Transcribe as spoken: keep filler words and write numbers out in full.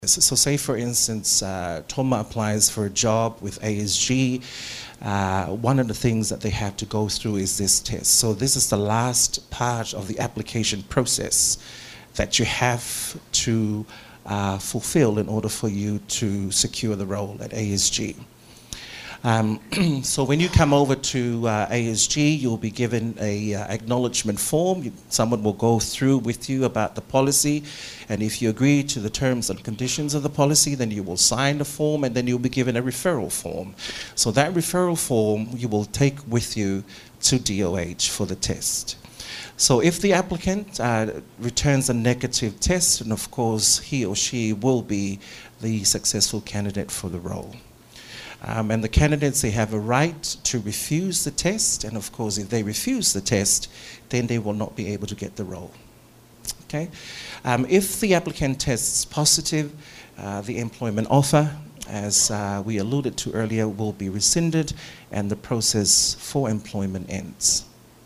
So say, for instance, uh, Toma applies for a job with A S G. Uh, one of the things that they have to go through is this test. So this is the last part of the application process that you have to uh, fulfill in order for you to secure the role at A S G. Um, so when you come over to uh, A S G, you'll be given a uh, acknowledgement form. You, someone will go through with you about the policy, and if you agree to the terms and conditions of the policy, then you will sign the form, and then you'll be given a referral form. So that referral form you will take with you to D O H for the test. So if the applicant uh, returns a negative test, then of course he or she will be the successful candidate for the role. Um, and the candidates, they have a right to refuse the test, and of course if they refuse the test, then they will not be able to get the role. Okay? Um, if the applicant tests positive, uh, the employment offer, as uh, we alluded to earlier, will be rescinded and the process for employment ends.